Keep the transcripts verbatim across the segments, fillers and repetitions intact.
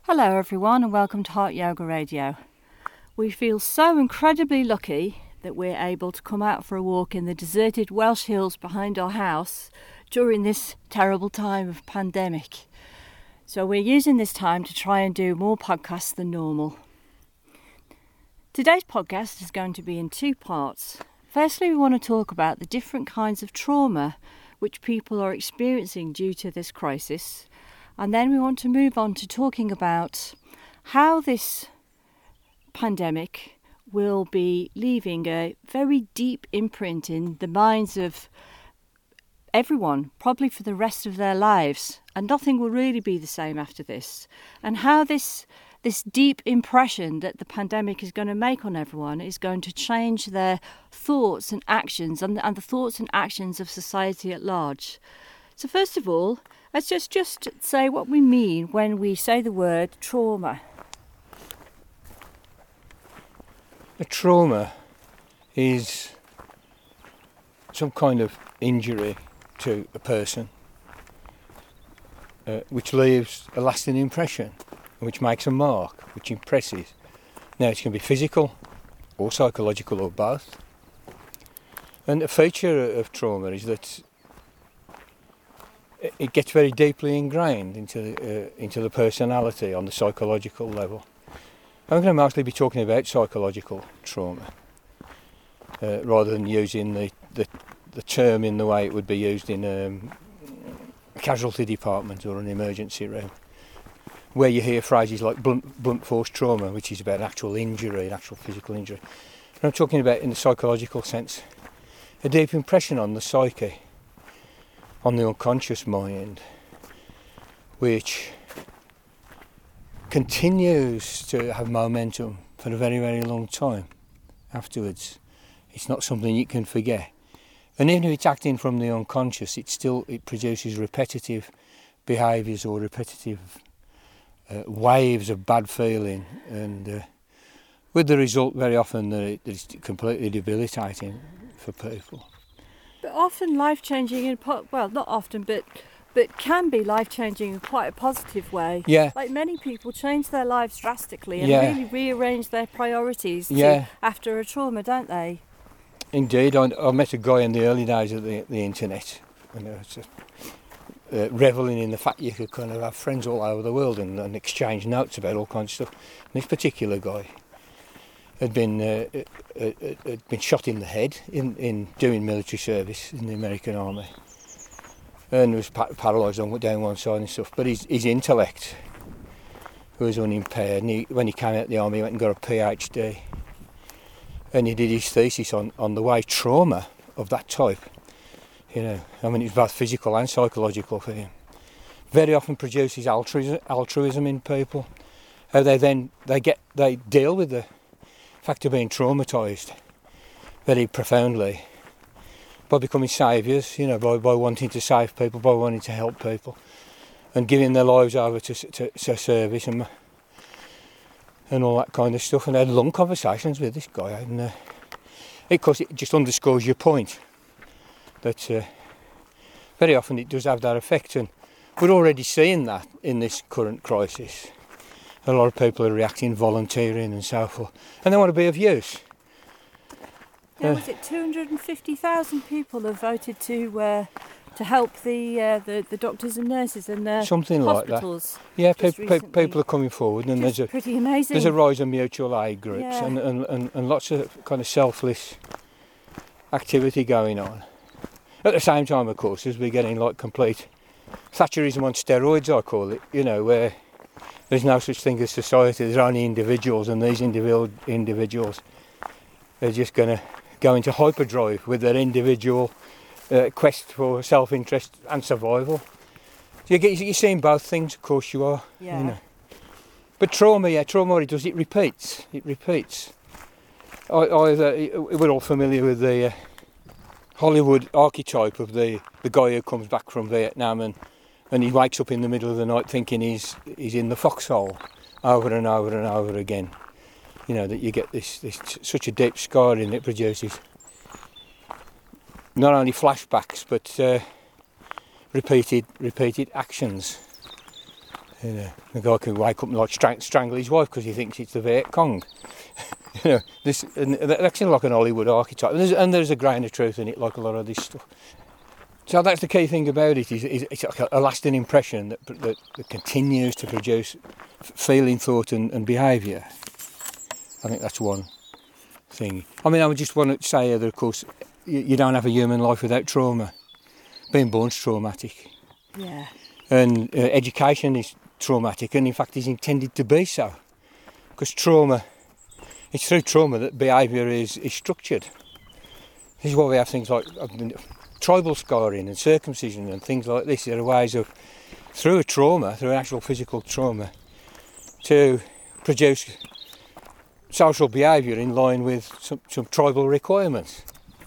Hello everyone and welcome to Heart Yoga Radio. We feel so incredibly lucky that we're able to come out for a walk in the deserted Welsh hills behind our house during this terrible time of pandemic. So we're using this time to try and do more podcasts than normal. Today's podcast is going to be in two parts. Firstly, we want to talk about the different kinds of trauma which people are experiencing due to this crisis. And then we want to move on to talking about how this pandemic will be leaving a very deep imprint in the minds of everyone, probably for the rest of their lives. And nothing will really be the same after this. And how this this deep impression that the pandemic is going to make on everyone is going to change their thoughts and actions and, and the thoughts and actions of society at large. So first of all, let's just, just say what we mean when we say the word trauma. A trauma is some kind of injury to a person uh, which leaves a lasting impression, which makes a mark, which impresses. Now it can be physical or psychological or both. And a feature of trauma is that it gets very deeply ingrained into the, uh, into the personality on the psychological level. I'm going to mostly be talking about psychological trauma uh, rather than using the, the the term in the way it would be used in um, a casualty department or an emergency room, where you hear phrases like blunt, blunt force trauma, which is about actual injury, actual physical injury. And I'm talking about in the psychological sense, a deep impression on the psyche, on the unconscious mind, which continues to have momentum for a very, very long time afterwards. It's not something you can forget. And even if it's acting from the unconscious, it still it produces repetitive behaviours or repetitive uh, waves of bad feeling, and uh, with the result very often that it, it's completely debilitating for people. But often life-changing in, po- well, not often, but but can be life-changing in quite a positive way. Yeah. Like many people change their lives drastically and Yeah. really rearrange their priorities Yeah. to, after a trauma, don't they? Indeed, I, I met a guy in the early days of the, the internet, and I was just, uh, revelling in the fact you could kind of have friends all over the world and, and exchange notes about all kinds of stuff. And this particular guy had been uh, uh, uh, had been shot in the head in, in doing military service in the American Army, and was pa- paralysed on down one side and stuff. But his his intellect was unimpaired, and he, when he came out of the army, he went and got a PhD. And he did his thesis on, on the way trauma of that type, you know, I mean, it's both physical and psychological for him, very often produces altruism, altruism in people. How they then, they get, they deal with the fact of being traumatised very profoundly by becoming saviours, you know, by, by wanting to save people, by wanting to help people and giving their lives over to, to, to service and and all that kind of stuff. And I had long conversations with this guy, and uh, of course it just underscores your point that uh, very often it does have that effect, and we're already seeing that in this current crisis. A lot of people are reacting, volunteering and so forth, and they want to be of use. Yeah, Uh, was it two hundred fifty thousand people have voted to uh, to help the, uh, the the doctors and nurses and the Something like that. hospitals? Yeah, pe- just pe- recently. people are coming forward, and Just there's a pretty amazing. there's a rise of mutual aid groups, Yeah. and, and, and, and lots of kind of selfless activity going on. At the same time, of course, as we're getting like complete Thatcherism on steroids, I call it, you know, where there's no such thing as society, there's only individuals, and these individual individuals are just going to go into hyperdrive with their individual uh, quest for self-interest and survival. So you get, you're seeing both things, of course you are. Yeah. You know. But trauma, yeah, trauma what it does, it repeats, it repeats. I, either, we're all familiar with the uh, Hollywood archetype of the, the guy who comes back from Vietnam and, and he wakes up in the middle of the night thinking he's he's in the foxhole over and over and over again. You know, that you get this, this such a deep scarring it produces. Not only flashbacks but uh, repeated repeated actions. You know, the guy could wake up and like strang- strangle his wife because he thinks it's the Viet Cong. You know, this and that's like an Hollywood archetype, and there's, and there's a grain of truth in it, like a lot of this stuff. So that's the key thing about it, is, is it's like a, a lasting impression that, that, that continues to produce feeling, thought and, and behaviour. I think that's one thing. I mean, I would just want to say that, of course, you, you don't have a human life without trauma. Being born's traumatic. Yeah. And uh, education is traumatic, and in fact is intended to be so. Because trauma, it's through trauma that behaviour is, is structured. This is why we have things like uh, tribal scarring and circumcision and things like this. There are ways of, through a trauma, through an actual physical trauma, to produce social behaviour in line with some, some tribal requirements.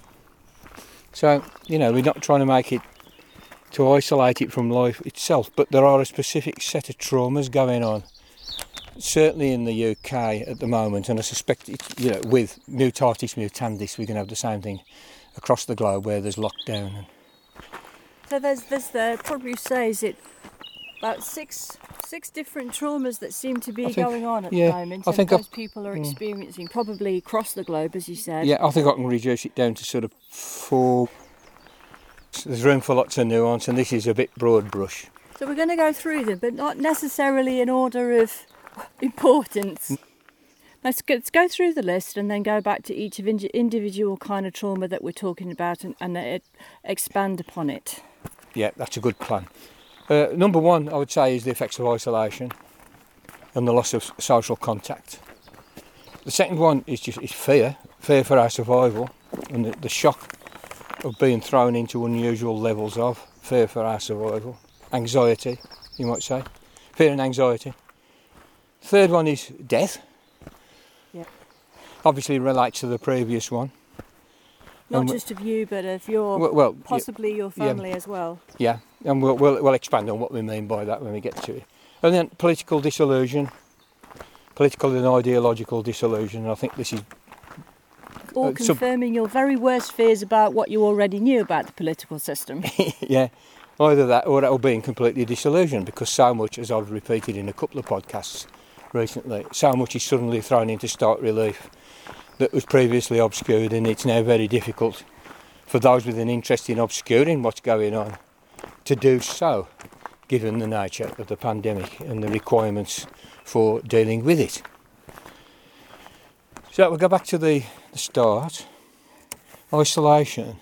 So, you know, we're not trying to make it, to isolate it from life itself, but there are a specific set of traumas going on, certainly in the U K at the moment, and I suspect, it, you know, with mutatis mutandis, we're going to have the same thing across the globe where there's lockdown. And so there's, there's the, probably say, is it about six six different traumas that seem to be think, going on at yeah, the moment, I and think those I've, people are mm. experiencing probably across the globe, as you said. Yeah, I think I can reduce it down to sort of four. There's room for lots of nuance, and this is a bit broad brush. So we're going to go through them, but not necessarily in order of importance. Let's go, let's go through the list and then go back to each of individual kind of trauma that we're talking about, and, and uh, expand upon it. Yeah, that's a good plan. Uh, number one, I would say, is the effects of isolation and the loss of social contact. The second one is just is fear, fear for our survival, and the, the shock of being thrown into unusual levels of fear for our survival. Anxiety, you might say. Fear and anxiety. Third one is death. Yeah. Obviously relates to the previous one. Not and just of you, but of your, well, well possibly your family yeah, as well. Yeah, and we'll, we'll, we'll expand on what we mean by that when we get to it. And then political disillusion, political and ideological disillusion. I think this is all uh, confirming sub- your very worst fears about what you already knew about the political system. Yeah, either that or it will being completely disillusioned, because so much, as I've repeated in a couple of podcasts recently, so much is suddenly thrown into stark relief that was previously obscured, and it's now very difficult for those with an interest in obscuring what's going on to do so, given the nature of the pandemic and the requirements for dealing with it. So we'll go back to the, the start. Isolation.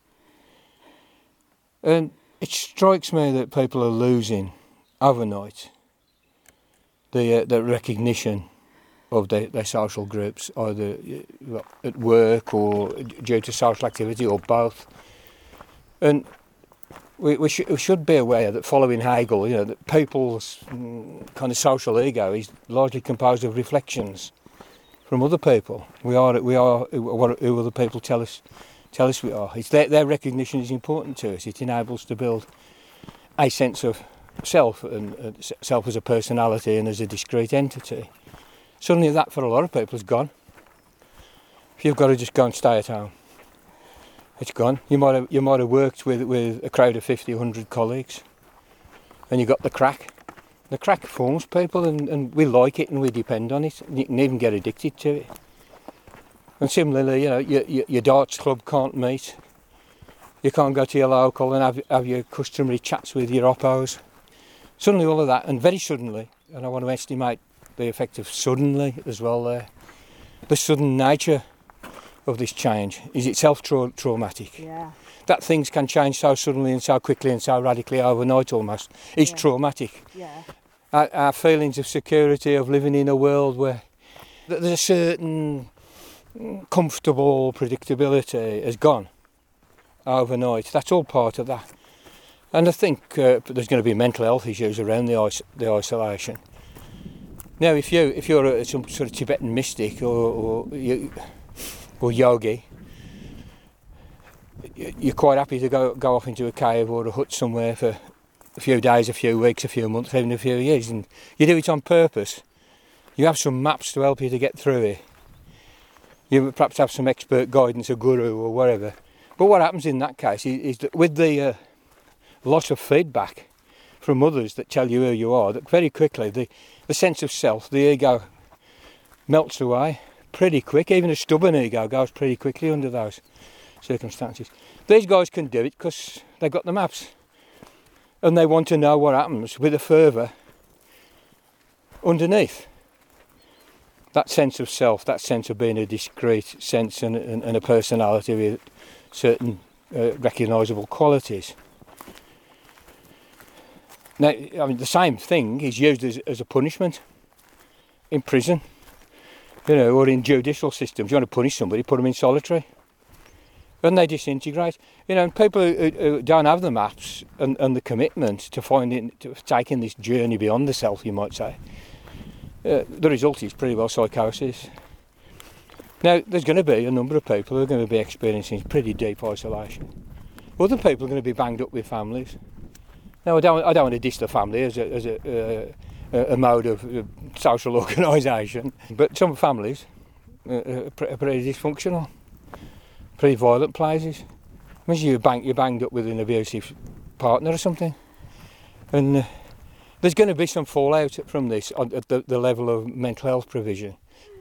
And it strikes me that people are losing overnight the uh, the recognition of their, their social groups, either uh, at work or due to social activity or both. And we, we, sh- we should be aware that, following Hegel, you know, that people's mm, kind of social ego is largely composed of reflections from other people. We are we are what who other people tell us tell us we are. It's their, their recognition is important to us. It enables to build a sense of self, and uh, self as a personality and as a discrete entity. Suddenly that, for a lot of people, is gone. If you've got to just go and stay at home, it's gone. You might have, you might have worked with, with a crowd of fifty, one hundred colleagues, and you got the crack. The crack forms people, and, and we like it and we depend on it. You can even get addicted to it. And similarly, you know, your, your, your darts club can't meet. You can't go to your local and have, have your customary chats with your oppos. Suddenly all of that, and very suddenly, and I want to estimate the effect of suddenly as well there. The sudden nature of this change is itself tra- traumatic. Yeah. That things can change so suddenly and so quickly and so radically overnight almost is yeah. traumatic. Yeah. Our, our feelings of security, of living in a world where there's a certain comfortable predictability has gone overnight. That's all part of that. And I think uh, there's going to be mental health issues around the is- the isolation. Now, if you if you're a, some sort of Tibetan mystic or or, you, or yogi, you're quite happy to go go off into a cave or a hut somewhere for a few days, a few weeks, a few months, even a few years, and you do it on purpose. You have some maps to help you to get through it. You perhaps have some expert guidance, a guru or whatever. But what happens in that case is, is that with the uh, loss of feedback from others that tell you who you are, that very quickly the, the sense of self, the ego, melts away pretty quick. Even a stubborn ego goes pretty quickly under those circumstances. These guys can do it because they've got the maps. And they want to know what happens with a fervour underneath. That sense of self, that sense of being a discrete sense and, and, and a personality with certain uh, recognisable qualities. Now, I mean, the same thing is used as, as a punishment in prison, you know, or in judicial systems. You want to punish somebody, put them in solitary. And they disintegrate. You know, and people who, who don't have the maps and, and the commitment to finding, to taking this journey beyond the self, you might say, uh, the result is pretty well psychosis. Now, there's going to be a number of people who are going to be experiencing pretty deep isolation. Other people are going to be banged up with families. Now, I don't, I don't want to diss the family as a, as a, uh, a mode of uh, social organisation, but some families uh, are pretty dysfunctional. Pretty violent places. Imagine you're, bang, you're banged up with an abusive partner or something. And uh, there's going to be some fallout from this on, at the, the level of mental health provision.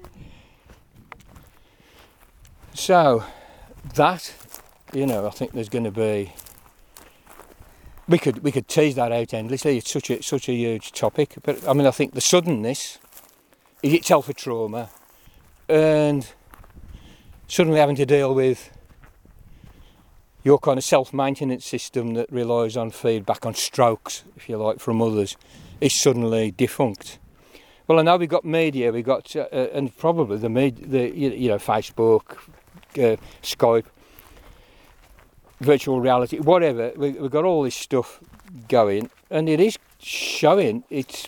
So, that, you know, I think there's going to be... We could we could tease that out endlessly. It's such a, such a huge topic. But, I mean, I think the suddenness is itself a trauma. And... suddenly having to deal with your kind of self-maintenance system that relies on feedback, on strokes, if you like, from others, is suddenly defunct. Well, I know we've got media, we've got, uh, and probably the media, the, you know, Facebook, uh, Skype, virtual reality, whatever, we, we've got all this stuff going, and it is showing its,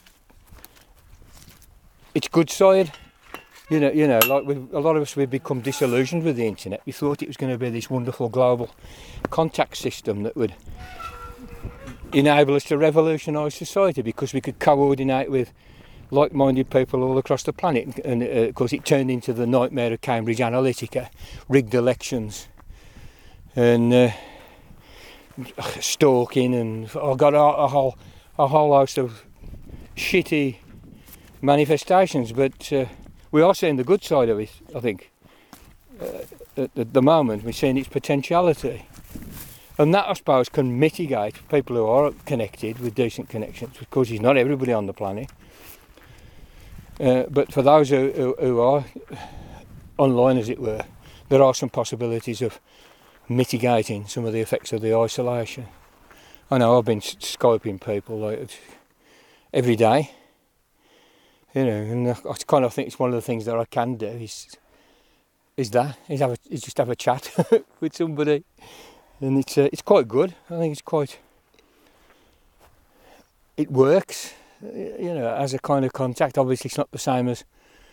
its good side. You know, you know, like we, a lot of us, we've become disillusioned with the internet. We thought it was going to be this wonderful global contact system that would enable us to revolutionise society because we could coordinate with like-minded people all across the planet. And uh, of course, it turned into the nightmare of Cambridge Analytica, rigged elections, and uh, stalking, and I got a, a whole a whole host of shitty manifestations, but. Uh, We are seeing the good side of it, I think. Uh, at, at the moment, we're seeing its potentiality. And that, I suppose, can mitigate people who are connected with decent connections, because it's not everybody on the planet. Uh, but for those who, who, who are online, as it were, there are some possibilities of mitigating some of the effects of the isolation. I know I've been Skyping people like every day. You know, and I kind of think it's one of the things that I can do is is that is have a, is just have a chat with somebody, and it's uh, it's quite good. I think it's quite. It works, you know, as a kind of contact. Obviously, it's not the same as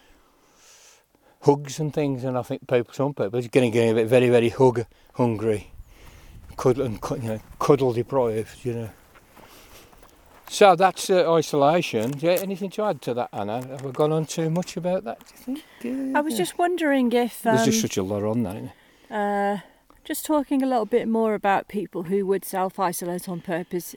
hugs and things, and I think people, some people, are getting getting a bit very very hug hungry, cuddle and you know, cuddle deprived, you know. So that's uh, isolation. Yeah, anything to add to that, Anna? Have I gone on too much about that, do you think? Uh, I was just wondering if... Um, There's just such a lot on that, isn't there? Uh, just talking a little bit more about people who would self-isolate on purpose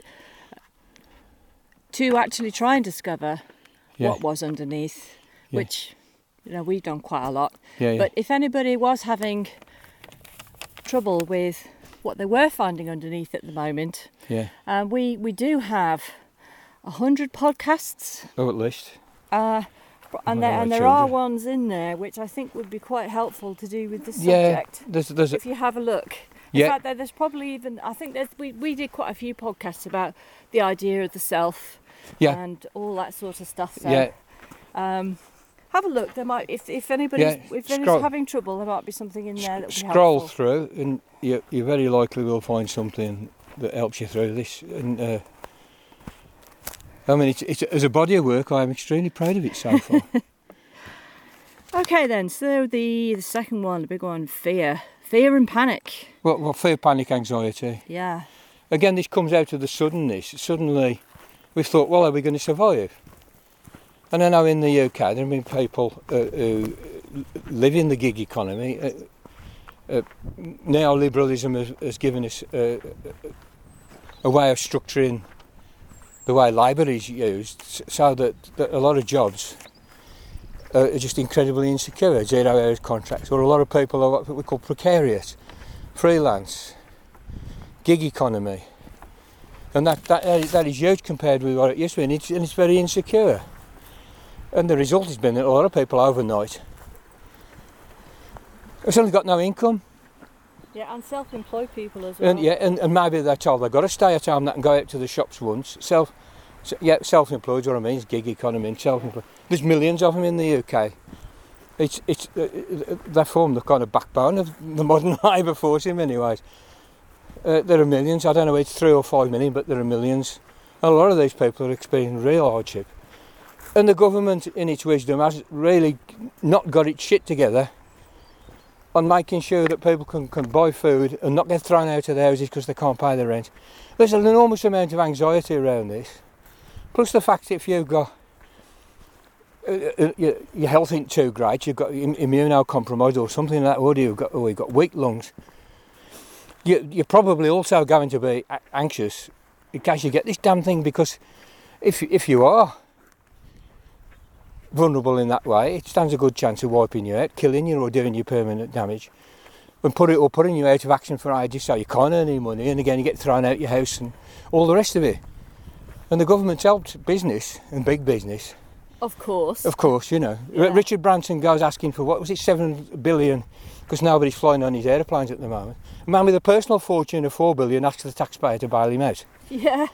to actually try and discover yeah. what was underneath, yeah. which, you know, we've done quite a lot. Yeah, yeah. But if anybody was having trouble with what they were finding underneath at the moment, yeah. um, we, we do have... A hundred podcasts. Oh, at least. Uh, and there, and there are ones in there which I think would be quite helpful to do with the subject. Yeah, there's, there's if a, you have a look. In yeah. fact, there, there's probably even, I think there's, we, we did quite a few podcasts about the idea of the self yeah. and all that sort of stuff. So, yeah. um, have a look. There might, if if anybody's, yeah. if anybody's Scroll. having trouble, there might be something in there that would be Scroll helpful. through, and you, you very likely will find something that helps you through this. And uh, I mean, it's, it's, as a body of work, I'm extremely proud of it so far. Okay then, so the, the second one, the big one, fear. Fear and panic. Well, well, fear, panic, anxiety. Yeah. Again, this comes out of the suddenness. Suddenly, we thought, well, are we going to survive? And I know in the U K, there have been people uh, who live in the gig economy. Uh, uh, neoliberalism has, has given us uh, a way of structuring the way labour is used, so that, that a lot of jobs are just incredibly insecure, zero hours contracts, or a lot of people are what we call precarious, freelance, gig economy, and that, that, that is huge compared with what it used to be, and it's, and it's very insecure. And the result has been that a lot of people overnight have suddenly got no income. Yeah, and self-employed people as well. And yeah, and, and maybe they're told they've got to stay at home and go out to the shops once. Self, yeah, self-employed, what I mean, is gig economy and self-employed. There's millions of them in the U K. It's it's uh, they form the kind of backbone of the modern labour force in many ways. Uh, there are millions. I don't know, it's three or five million, but there are millions. And a lot of these people are experiencing real hardship. And the government, in its wisdom, has really not got its shit together on making sure that people can, can buy food and not get thrown out of their houses because they can't pay the rent. There's an enormous amount of anxiety around this. Plus the fact that if you've got uh, uh, your, your health ain't too great, you've got immunocompromised or something like that, or you've got, or you've got weak lungs, you, you're probably also going to be anxious in case you get this damn thing, because if if you are vulnerable in that way, it stands a good chance of wiping you out, killing you, or doing you permanent damage, and put it or putting you out of action for ages, so you can't earn any money, and again you get thrown out your house and all the rest of it. And the government's helped business and big business. Of course. Of course, you know. Yeah. Richard Branson goes asking for, what was it, seven billion, because nobody's flying on his aeroplanes at the moment. A man with a personal fortune of four billion asks the taxpayer to bail him out. Yeah.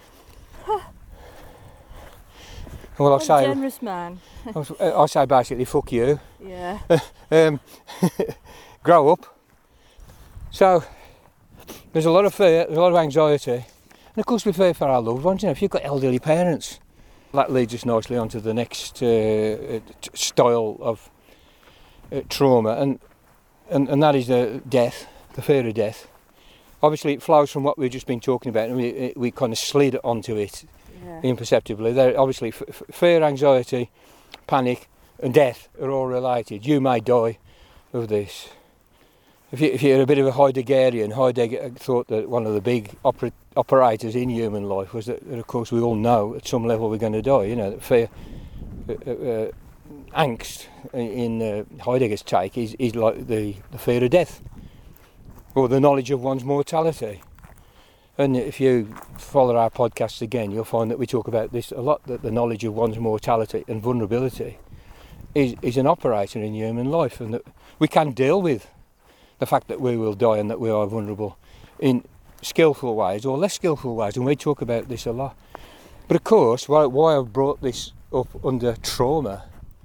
Well, I what say, a generous man. I say basically, fuck you. Yeah. um, grow up. So there's a lot of fear, there's a lot of anxiety, and of course we fear for our loved ones. You know, if you've got elderly parents, that leads us nicely onto the next uh, t- style of uh, trauma, and, and and that is the death, the fear of death. Obviously, it flows from what we've just been talking about, and we we kind of slid onto it. Yeah. Imperceptibly. They're obviously f- f- fear, anxiety, panic, and death are all related. You may die of this. If, you, if you're a bit of a Heideggerian, Heidegger thought that one of the big oper- operators in human life was that, that, of course, we all know at some level we're going to die. You know, that fear, uh, uh, angst, in uh, Heidegger's take, is, is like the, the fear of death, or the knowledge of one's mortality. And if you follow our podcasts again, you'll find that we talk about this a lot, that the knowledge of one's mortality and vulnerability is, is an operator in human life, and that we can deal with the fact that we will die and that we are vulnerable in skillful ways or less skillful ways, and we talk about this a lot. But of course, why, why I've brought this up under trauma,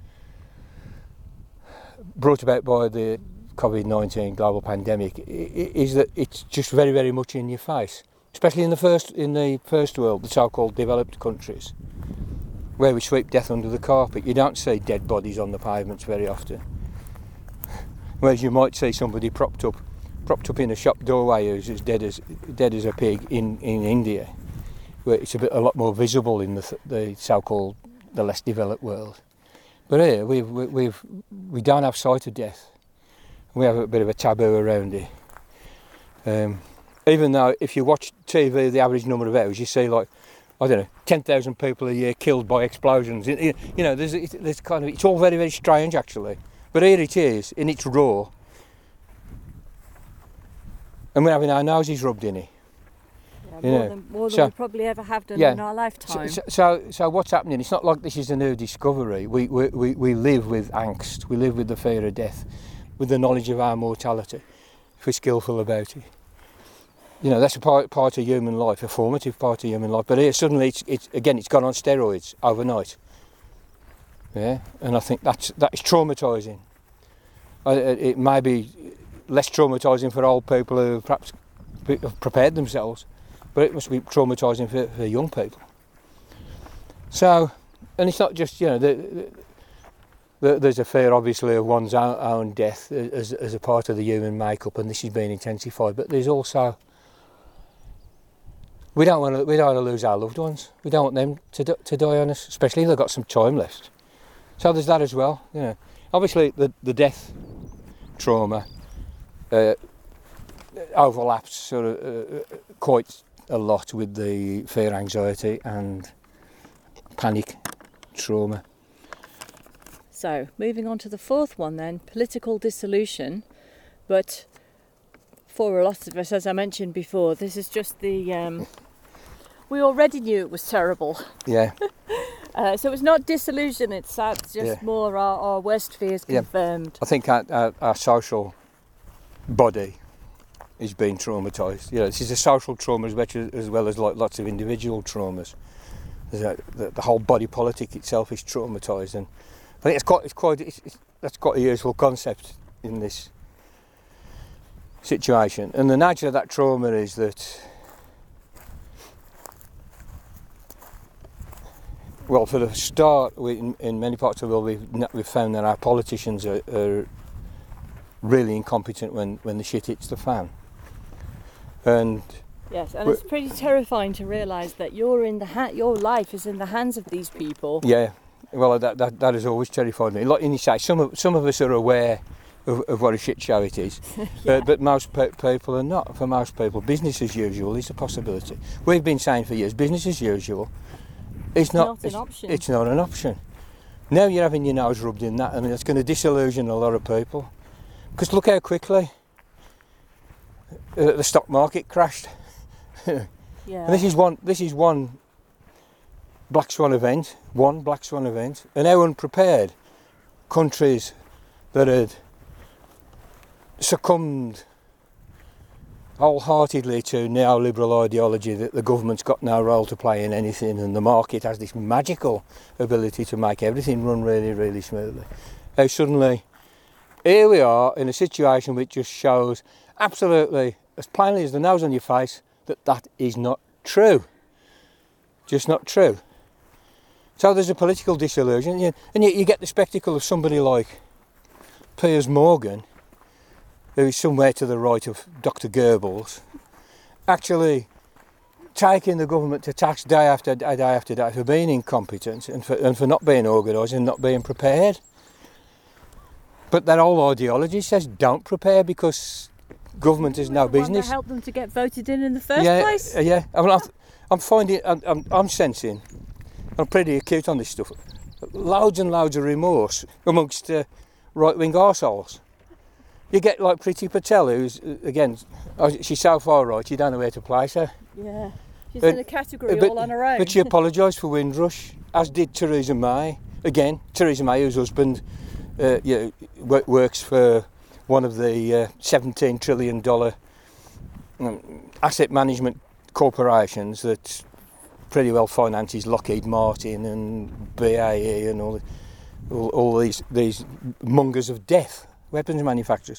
brought about by the covid nineteen global pandemic, is that it's just very, very much in your face. Especially in the first in the first world, the so-called developed countries, where we sweep death under the carpet. You don't see dead bodies on the pavements very often. Whereas you might see somebody propped up, propped up in a shop doorway who's as dead as dead as a pig in, in India, where it's a bit a lot more visible in the the so-called the less developed world. But here we've we've we don't have sight of death. We have a bit of a taboo around it. Um, Even though if you watch T V, the average number of hours, you see like, I don't know, ten thousand people a year killed by explosions. You know, there's, there's kind of, it's all very, very strange actually. But here it is, in its raw. And we're having our noses rubbed in it. Yeah, you more know. than, more than so, we probably ever have done yeah, in our lifetime. So, so, so what's happening? It's not like this is a new discovery. We, we, we, we live with angst. We live with the fear of death, with the knowledge of our mortality, if we're skillful about it. You know, that's a part, part of human life, a formative part of human life. But here, suddenly, it's, it's again, it's gone on steroids overnight. Yeah, and I think that's that is traumatising. It may be less traumatising for old people who perhaps have prepared themselves, but it must be traumatising for, for young people. So, and it's not just, you know, the, the, there's a fear, obviously, of one's own, own death as, as a part of the human makeup, and this is being intensified. But there's also, we don't want to, we don't want to lose our loved ones. We don't want them to to die on us, especially if they've got some time left. So there's that as well. You know, obviously the the death trauma uh, overlaps sort of uh, quite a lot with the fear, anxiety, and panic, trauma. So, moving on to the fourth one then, political dissolution. But for a lot of us, as I mentioned before, this is just the... Um, we already knew it was terrible. Yeah. uh, so it's not dissolution, it's, uh, it's just Yeah. more our, our worst fears Yeah. confirmed. I think our, our, our social body is being traumatised. You know, this is a social trauma as, much as, as well as like lots of individual traumas. A, the, the whole body politic itself is traumatised, and I think it's quite, it's quite, it's, it's, that's quite a useful concept in this situation. And the nature of that trauma is that, well, for the start, we, in, in many parts of the world, we've, we've found that our politicians are, are really incompetent when, when the shit hits the fan. And yes, and it's pretty terrifying to realise that you're in the ha- your life is in the hands of these people. Yeah, well, that that, that has always terrified me. Like you say, some of some of us are aware of, of what a shit show it is, yeah. uh, but most pe- people are not. For most people, business as usual is a possibility. We've been saying for years, business as usual is not, not an it's, option. It's not an option. Now you're having your nose rubbed in that, and it's going to disillusion a lot of people. Because look how quickly uh, the stock market crashed. Yeah. And this is one. This is one black swan event. One black swan event, and how unprepared countries that had succumbed wholeheartedly to neoliberal ideology, that the government's got no role to play in anything, and the market has this magical ability to make everything run really, really smoothly. How suddenly, here we are in a situation which just shows absolutely, as plainly as the nose on your face, that that is not true. Just not true. So there's a political disillusion, and yet you get the spectacle of somebody like Piers Morgan, who is somewhere to the right of Doctor Goebbels, actually taking the government to task day after day, day after day for being incompetent and for, and for not being organised and not being prepared. But that whole ideology says don't prepare because government is no business. To help them to get voted in in the first yeah, place. Yeah, I mean, I'm, I'm finding, I'm, I'm, I'm sensing, I'm pretty acute on this stuff, loads and loads of remorse amongst uh, right-wing arseholes. You get like Priti Patel, who's, again, she's so far right, you don't know where to place her. Yeah, she's but, in a category but, all on her own. But she apologised for Windrush, as did Theresa May. Again, Theresa May, whose husband uh, you know, works for one of the uh, seventeen trillion dollars um, asset management corporations that pretty well finances Lockheed Martin and B A E and all, all, all these, these mongers of death, weapons manufacturers.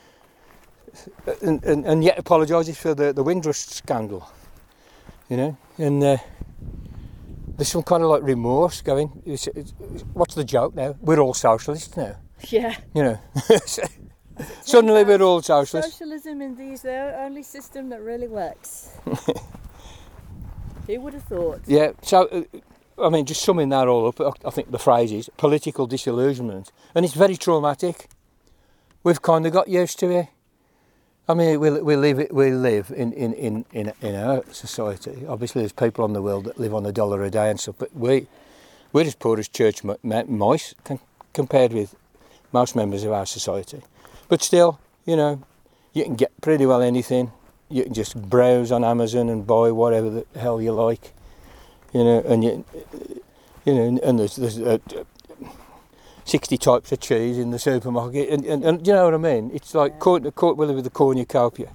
And, and, and yet apologises for the, the Windrush scandal, you know. And uh, there's some kind of like remorse going, it's, it's, what's the joke now? We're all socialists now. Yeah. You know. Suddenly we're all socialists. Socialism indeed is the only system that really works. Who would have thought? Yeah, so, uh, I mean, just summing that all up, I think the phrase is political disillusionment. And it's very traumatic. We've kind of got used to it. I mean, we, we live we live in, in, in, in, in our society. Obviously, there's people on the world that live on a dollar a day and stuff, but we, we're as poor as church mice compared with most members of our society. But still, you know, you can get pretty well anything. You can just browse on Amazon and buy whatever the hell you like, you know. And you, you know, and there's there's uh, sixty types of cheese in the supermarket, and, and, and you know what I mean. It's like yeah. caught caught with the cornucopia.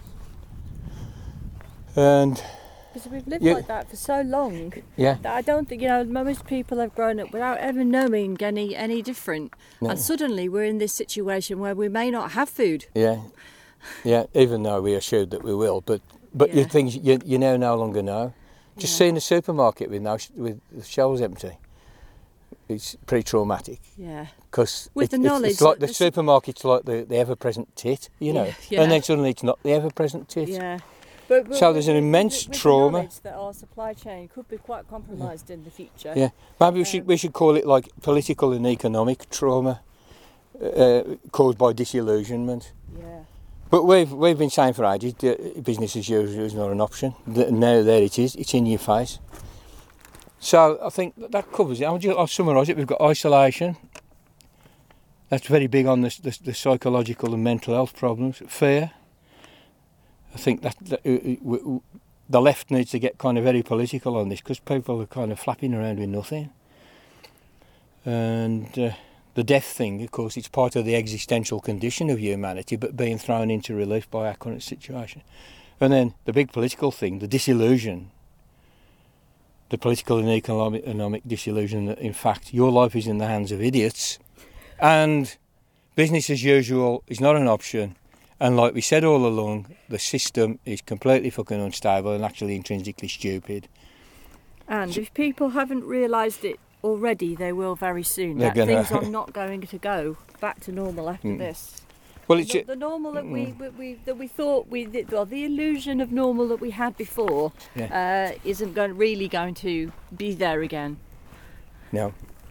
And because we've lived you, like that for so long. Yeah. That I don't think, you know, most people have grown up without ever knowing any any different. No. And suddenly we're in this situation where we may not have food. Yeah. Yeah, even though we assured that we will, but but yeah. things you you now no longer know. Just yeah. seeing the supermarket with no with the shelves empty, it's pretty traumatic. Yeah. Because with it, the knowledge, it's, it's like the, the supermarket's like the, the ever-present tit, you know, yeah. Yeah. and then suddenly it's not the ever-present tit. Yeah. But, but so there's an immense with, with trauma. The knowledge that our supply chain could be quite compromised in the future. Yeah, maybe we um, should we should call it like political and economic trauma uh, caused by disillusionment. Yeah. But we've we've been saying for ages that business as usual is not an option. Now there it is, it's in your face. So I think that, that covers it. I'll, just, I'll summarise it. We've got isolation. That's very big on the, the, the psychological and mental health problems. Fear. I think that, that uh, the left needs to get kind of very political on this because people are kind of flapping around with nothing. And uh, the death thing, of course, it's part of the existential condition of humanity, but being thrown into relief by our current situation. And then the big political thing, the disillusion, the political and economic, economic disillusion that, in fact, your life is in the hands of idiots, and business as usual is not an option. And like we said all along, the system is completely fucking unstable and actually intrinsically stupid. And so, if people haven't realised it already, they will very soon. That gonna... things are not going to go back to normal after mm. this. Well, it's the, the normal that we, mm. we that we thought we did, well, the illusion of normal that we had before yeah. uh, isn't going really going to be there again. No.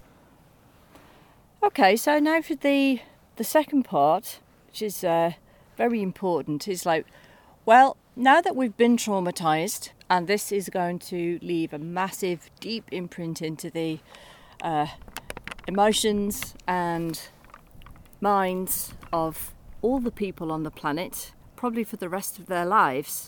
Okay, so now for the the second part, which is uh, very important, is like, well, now that we've been traumatised, and this is going to leave a massive, deep imprint into the uh, emotions and minds of all the people on the planet, probably for the rest of their lives.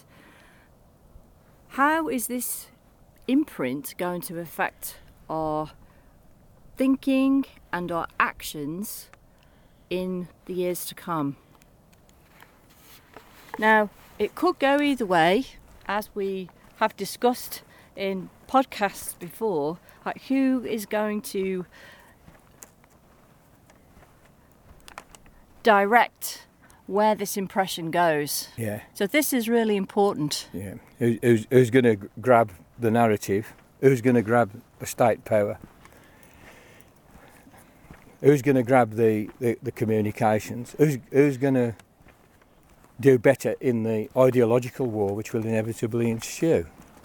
How is this imprint going to affect our thinking and our actions in the years to come? Now, it could go either way, as we have discussed in podcasts before, like who is going to direct where this impression goes. Yeah. So this is really important. Yeah. Who, who's who's going to grab the narrative? Who's going to grab the state power? Who's going to grab the, the, the communications? Who's who's going to do better in the ideological war which will inevitably ensue?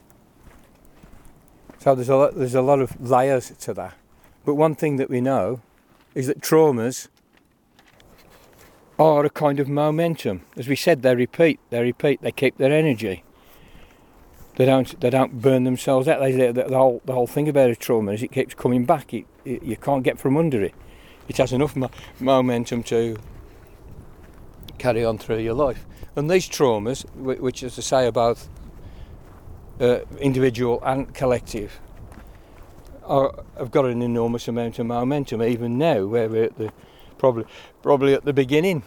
So there's a lot, there's a lot of layers to that. But one thing that we know is that traumas are a kind of momentum. As we said, they repeat, they repeat, they keep their energy. They don't, they don't burn themselves out. They, the, the whole, the whole thing about a trauma is it keeps coming back. It, it, you can't get from under it. It has enough mo- momentum to carry on through your life. And these traumas, which, as I say, are both uh, individual and collective, are, have got an enormous amount of momentum. Even now, where we're at the probably probably at the beginning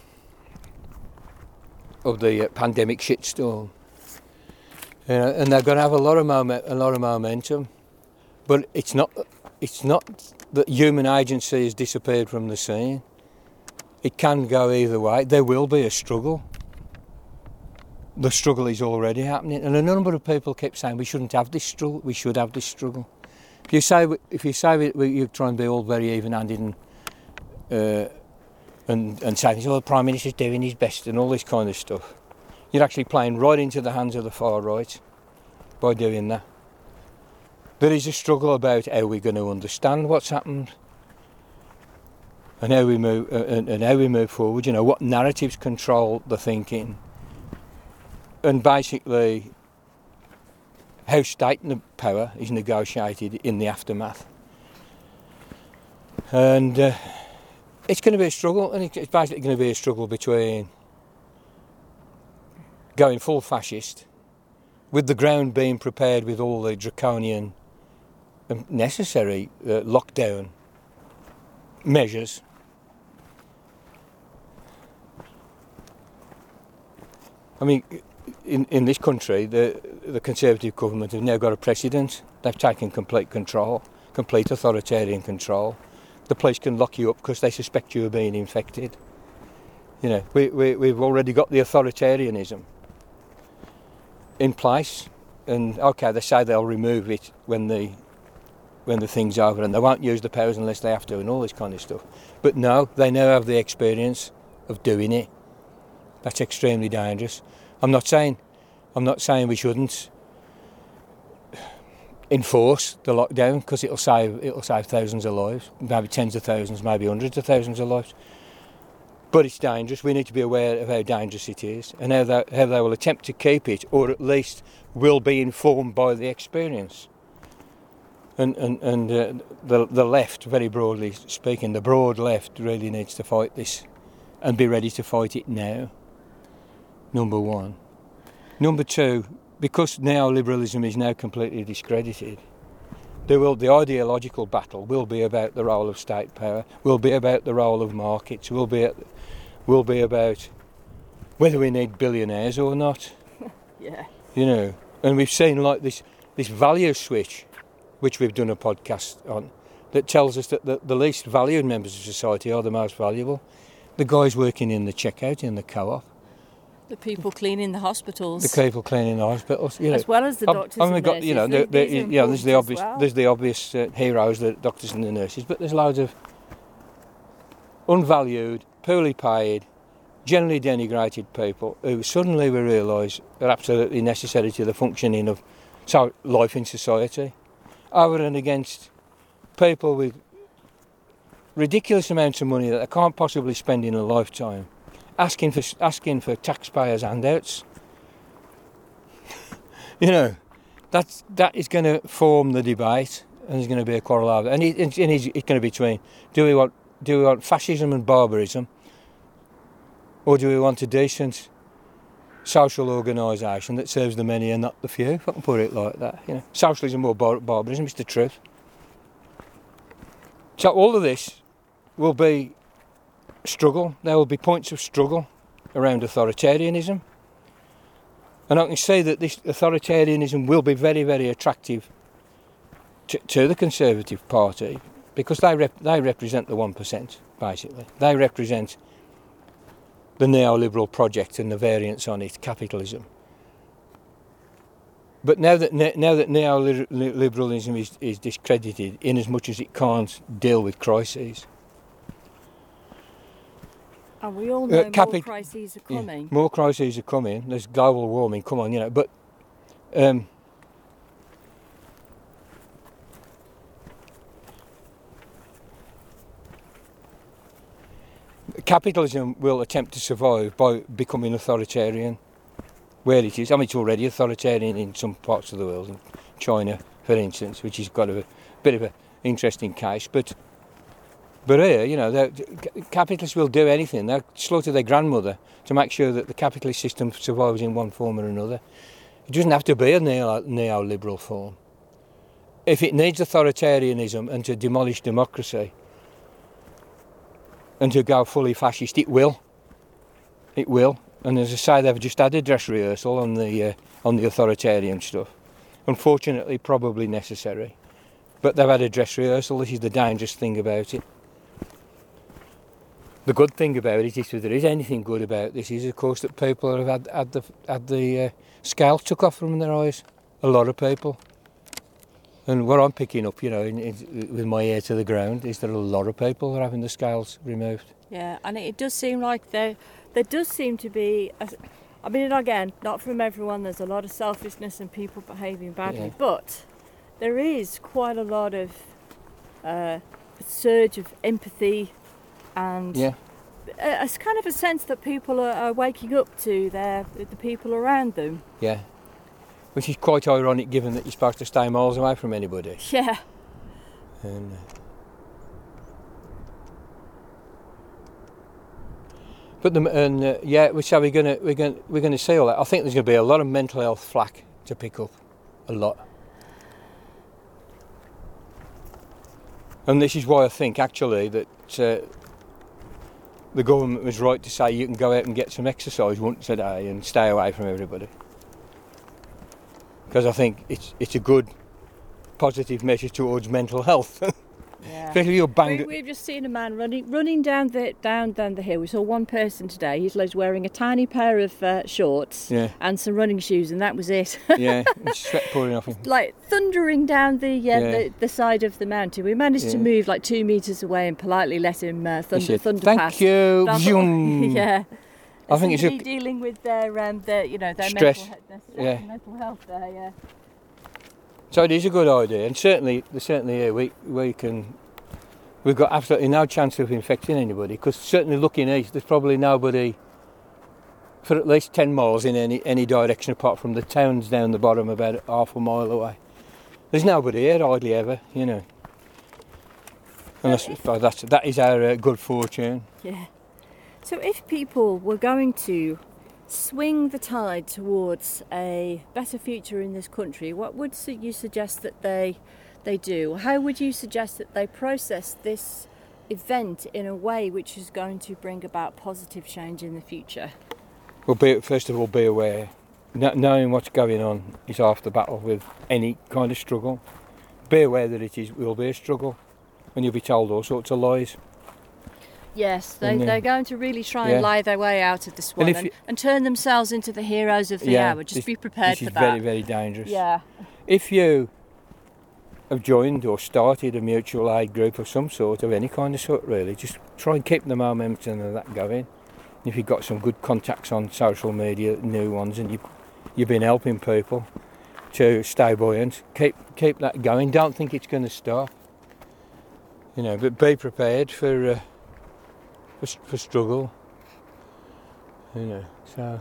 of the uh, pandemic shitstorm, you know, and they're going to have a lot of moment, a lot of momentum. But it's not, it's not that human agency has disappeared from the scene. It can go either way. There will be a struggle. The struggle is already happening, and a number of people kept saying we shouldn't have this struggle. We should have this struggle. If you say if you say we, we, you try and be all very even-handed and uh, and and saying, "Oh, the Prime Minister's doing his best" and all this kind of stuff, you're actually playing right into the hands of the far right by doing that. There is a struggle about how we're going to understand what's happened. And how we move, uh, and, and how we move forward. You know, what narratives control the thinking, and basically how state power is negotiated in the aftermath. And uh, it's going to be a struggle, and it's basically going to be a struggle between going full fascist, with the ground being prepared with all the draconian, necessary uh, lockdown measures. I mean, in, in this country, the the Conservative government have now got a precedent. They've taken complete control, complete authoritarian control. The police can lock you up because they suspect you of being infected. You know, we, we, we've already got the authoritarianism in place. And, OK, they say they'll remove it when the, when the thing's over, and they won't use the powers unless they have to and all this kind of stuff. But no, they now have the experience of doing it. That's extremely dangerous. I'm not saying, I'm not saying we shouldn't enforce the lockdown because it'll save, it'll save thousands of lives, maybe tens of thousands, maybe hundreds of thousands of lives. But it's dangerous. We need to be aware of how dangerous it is and how they, how they will attempt to keep it, or at least will be informed by the experience And and and uh, the the left, very broadly speaking, the broad left really needs to fight this, and be ready to fight it now. Number one. Number two, because neoliberalism is now completely discredited, there will the ideological battle will be about the role of state power, will be about the role of markets, will be at, will be about whether we need billionaires or not. Yeah. You know, and we've seen like this this value switch, which we've done a podcast on, that tells us that the, the least valued members of society are the most valuable. The guys working in the checkout in the co-op. The people cleaning the hospitals. The people cleaning the hospitals, you know, as well as the doctors I've, I've and got, nurses. you know, These, the, the, these you know, there's the obvious, well. there's the obvious uh, heroes, the doctors and the nurses, but there's loads of unvalued, poorly paid, generally denigrated people who suddenly we realise are absolutely necessary to the functioning of so life in society, over and against people with ridiculous amounts of money that they can't possibly spend in a lifetime. Asking for asking for taxpayers' handouts, you know, that's that is going to form the debate, and there's going to be a quarrel over it. And, it, and it's, it's going to be between: do we want do we want fascism and barbarism, or do we want a decent social organisation that serves the many and not the few? If I can put it like that, you know, socialism or bar- barbarism is the truth. So all of this will be struggle. There will be points of struggle around authoritarianism, and I can say that this authoritarianism will be very, very attractive to, to the Conservative Party, because they rep, they represent the one percent. Basically, they represent the neoliberal project and the variants on it, capitalism. But now that ne- now that neoliberalism is, is discredited, in as much as it can't deal with crises. And we all know Uh, capi- more crises are coming. Yeah, more crises are coming. There's global warming, come on, you know. But um, capitalism will attempt to survive by becoming authoritarian where it is. I mean, it's already authoritarian in some parts of the world, in China, for instance, which has got a bit of an interesting case. But But here, you know, capitalists will do anything. They'll slaughter their grandmother to make sure that the capitalist system survives in one form or another. It doesn't have to be a neo- neoliberal form. If it needs authoritarianism and to demolish democracy and to go fully fascist, it will. It will. And as I say, they've just had a dress rehearsal on the uh, on the authoritarian stuff. Unfortunately, probably necessary. But they've had a dress rehearsal. This is the dangerous thing about it. The good thing about it, if there is anything good about this, is of course that people have had, had the, had the uh, scales took off from their eyes. A lot of people. And what I'm picking up, you know, in, in, with my ear to the ground, is that a lot of people are having the scales removed. Yeah, and it does seem like there, there does seem to be, a, I mean, again, not from everyone, there's a lot of selfishness and people behaving badly, yeah. But there is quite a lot of uh, surge of empathy and yeah. a, a kind of a sense that people are, are waking up to their the people around them. Yeah, which is quite ironic given that you're supposed to stay miles away from anybody. Yeah. And, uh, but the and uh, yeah, so we're gonna we're gonna we're gonna see all that. I think there's gonna be a lot of mental health flack to pick up, a lot. And this is why I think actually that uh, the government was right to say you can go out and get some exercise once a day and stay away from everybody. Because I think it's it's a good, positive measure towards mental health. Yeah. Especially you're banged. We, we've just seen a man running running down the down down the hill. We saw one person today. He's wearing a tiny pair of uh, shorts yeah. and some running shoes, and that was it. Yeah, sweat pouring off him. Like thundering down the, uh, yeah. the the side of the mountain. We managed yeah. to move like two metres away and politely let him uh, thunder said, thunder Thank past. you. Yeah. I think it's a, dealing with their um their you know their stress. mental, their stress yeah. and mental health there. Yeah. So it is a good idea, and certainly, certainly here we we can. We've got absolutely no chance of infecting anybody, because certainly looking east, there's probably nobody for at least ten miles in any any direction apart from the towns down the bottom, about half a mile away. There's nobody here hardly ever, you know. And that's, that's, that is our uh, good fortune. Yeah. So if people were going to swing the tide towards a better future in this country, what would su- you suggest that they they do? How would you suggest that they process this event in a way which is going to bring about positive change in the future? Well, be, first of all, be aware. No, knowing what's going on is half the battle with any kind of struggle. Be aware that it is will be a struggle, and you'll be told all sorts of lies. Yes, they, And, uh, they're going to really try yeah. and lie their way out of this one And and, if and, you- turn themselves into the heroes of the Yeah, hour. Just this- be prepared This for is that. very, very dangerous. Yeah. If you have joined or started a mutual aid group of some sort, of any kind of sort really, just try and keep the momentum of that going. If you've got some good contacts on social media, new ones, and you, you've been helping people to stay buoyant, keep keep that going. Don't think it's going to stop. You know, but be prepared for uh, for, for struggle. You know, so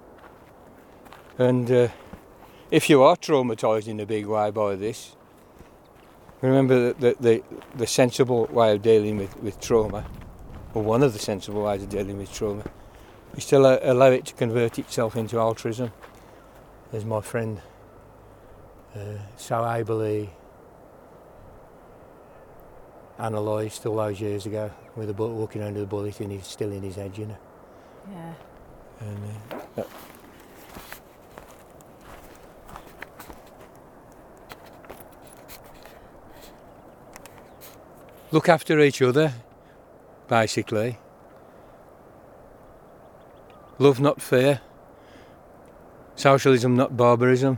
and uh, if you are traumatised in a big way by this, remember that the, the the sensible way of dealing with, with trauma, or one of the sensible ways of dealing with trauma, is to allow, allow it to convert itself into altruism, as my friend uh, so ably analysed all those years ago, with a bullet walking under the bullet and he's still in his head, you know. Yeah. And, uh, that, look after each other, basically. Love, not fear. Socialism, not barbarism.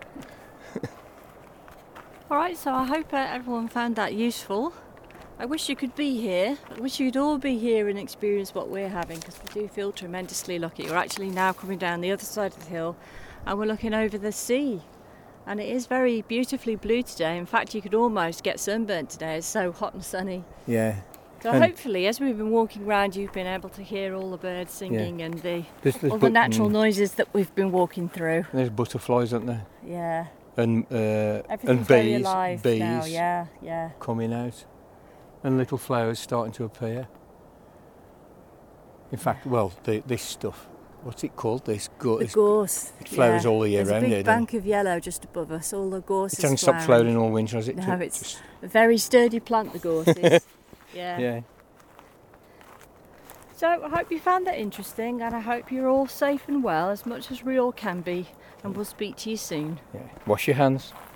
All right, so I hope uh, everyone found that useful. I wish you could be here. I wish you'd all be here and experience what we're having, because we do feel tremendously lucky. We're actually now coming down the other side of the hill and we're looking over the sea. And it is very beautifully blue today. In fact, you could almost get sunburnt today. It's so hot and sunny. Yeah. So And- hopefully, as we've been walking around, you've been able to hear all the birds singing and the There's, there's all the but- natural mm, noises that we've been walking through. There's butterflies, aren't there? Yeah. And uh, Everything's and very bees, alive bees now. Yeah, yeah. coming out, and little flowers starting to appear. In fact, well, the, this stuff, what's it called? This go- The it's- gorse. it flowers yeah. all the year There's round a big here, doesn't bank of yellow just above us. All the gorse It is hasn't stopped flowering. flowering all winter, has it? No, Ju- it's just- a very sturdy plant, the gorse is. yeah. yeah. So I hope you found that interesting, and I hope you're all safe and well as much as we all can be. And we'll speak to you soon. Yeah. Wash your hands.